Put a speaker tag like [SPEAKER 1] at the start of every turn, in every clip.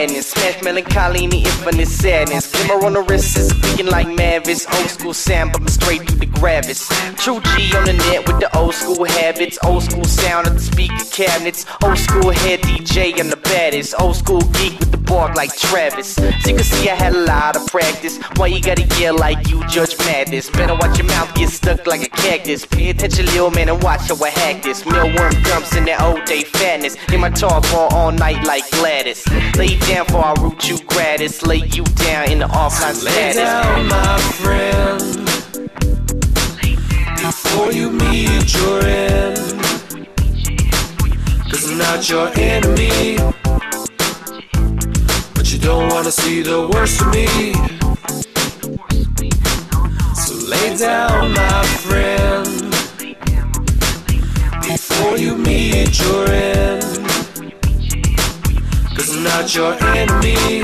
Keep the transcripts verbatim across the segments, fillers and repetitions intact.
[SPEAKER 1] madness. Smash melancholy in the infinite sadness. Glimmer on the wrist is speaking like Mavis. Old school sound, but I'm straight through the gravis. True G on the net with the old school habits. Old school sound of the speaker cabinets. Old school head D J, I'm the baddest. Old school geek with the bark like Travis. So you can see I had a lot of practice. Why you gotta yell like you Judge Madness? Better watch your mouth get stuck like a cactus. Pay attention, little man, and watch how I hack this. Mealworm dumps in that old day fatness. In my talk ball all night like Gladys. Lay down for I root you gratis. Lay you down in the offline
[SPEAKER 2] Lay
[SPEAKER 1] status.
[SPEAKER 2] down, my friend, before you meet your end. Cause I'm not your enemy, but you don't wanna see the worst of me. So lay down, my friend, before you meet your end. Cause I'm not your enemy,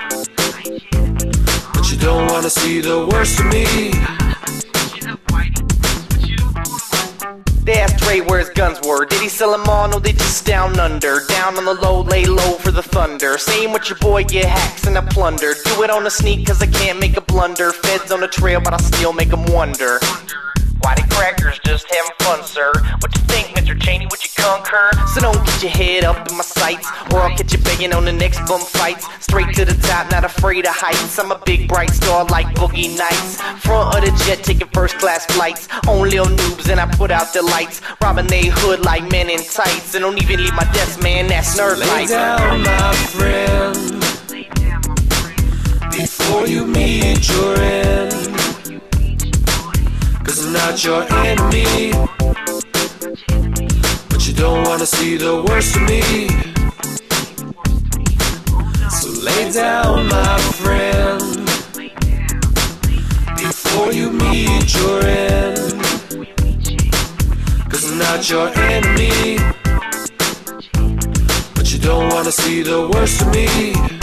[SPEAKER 2] but you don't wanna see the worst of me.
[SPEAKER 1] They asked Dre where his guns were. Did he sell them all? No, they just down under. Down on the low, lay low for the thunder. Same with your boy, get hacks and I plunder. Do it on the sneak cause I can't make a blunder. Feds on the trail but I still make them wonder. Why the crackers just having fun, sir? What you think, Mister Cheney, would you concur? So don't get your head up in my sights, or I'll get you begging on the next bum fights. Straight to the top, not afraid of heights. I'm a big bright star like Boogie Nights. Front of the jet, taking first class flights. On lil noobs and I put out the lights. Robbing they hood like men in tights. And don't even leave my desk, man, that's nerd
[SPEAKER 2] Lay
[SPEAKER 1] life.
[SPEAKER 2] down, my friend, before you meet your end. Cause I'm not your enemy, but you don't wanna see the worst of me. So lay down, my friend, before you meet your end. Cause I'm not your enemy, but you don't wanna see the worst of me.